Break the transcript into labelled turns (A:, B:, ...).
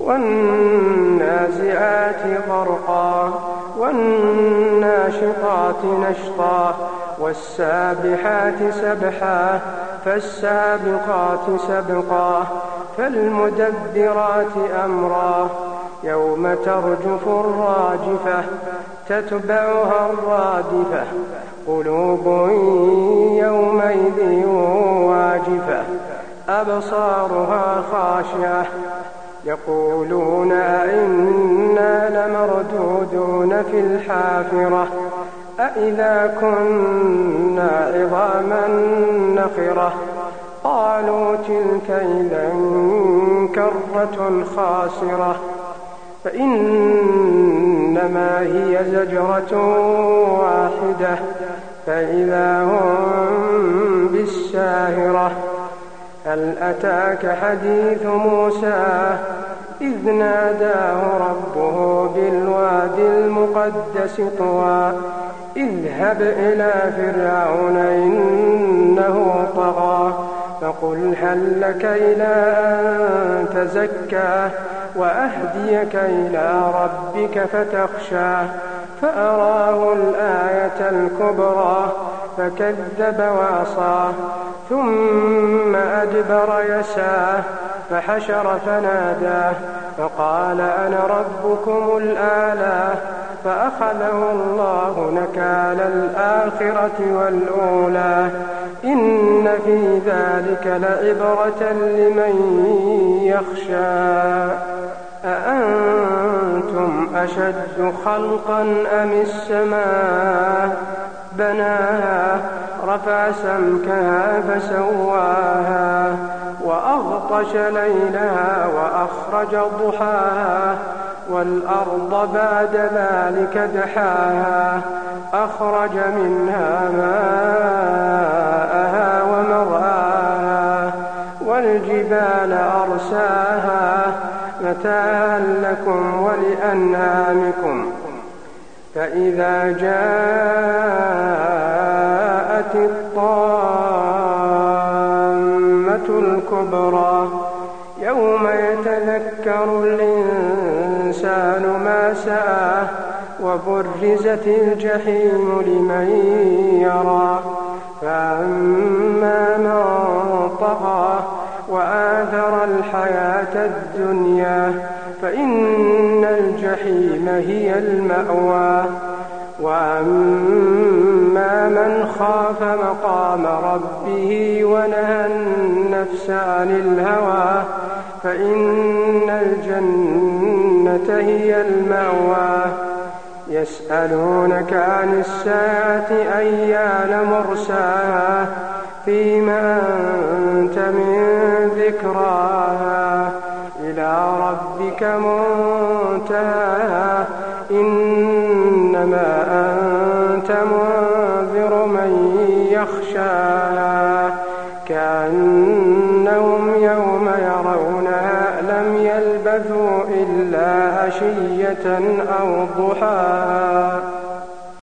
A: والنازعات غرقا والناشطات نشطا والسابحات سبحا فالسابقات سبقا فالمدبرات أمرا يوم ترجف الراجفة تتبعها الرادفة قلوب يومئذ واجفة أبصارها خاشعة يقولون أئنا لمردودون في الحافرة أئذا كنا عظاما نخرة قالوا تلك إذا كرة خاسرة فإنما هي زجرة واحدة فإذا هم بالساهرة هل أتاك حديث موسى إذ ناداه ربه بالوادي المقدس طوى اذهب إلى فرعون إنه طغى فقل هل لك إلى أن تزكى وأهديك إلى ربك فتخشى فأراه الآية الكبرى فكذب وعصى ثم أدبر يسعى فحشر فنادى فقال أنا ربكم الأعلى فأخذه الله نكال الآخرة والأولى إن في ذلك لعبرة لمن يخشى أأنتم أشد خلقا أم السماء بناها رفع سمكها فسواها وأغطش ليلها وأخرج ضحاها والأرض بعد ذلك دحاها أخرج منها ماءها ومرعاها والجبال أرساها متاعا لكم ولأنعامكم فإذا جاءت الطامة الكبرى يوم يتذكر الإنسان ما سعى وبرزت الجحيم لمن يرى فأما من طغى وآثر الحياة الدنيا فإن الجحيم هي المأوى وأما من خاف مقام ربه ونهى النفس عن الهوى فإن الجنة هي المأوى يسألونك عن الساعة أيان مرساها فيما أنت من ذكراها إلى ربك منتهاها إنما أنت منذر من يخشاها كأنهم يوم يرونها لم يلبثوا إلا عشية أو ضحاها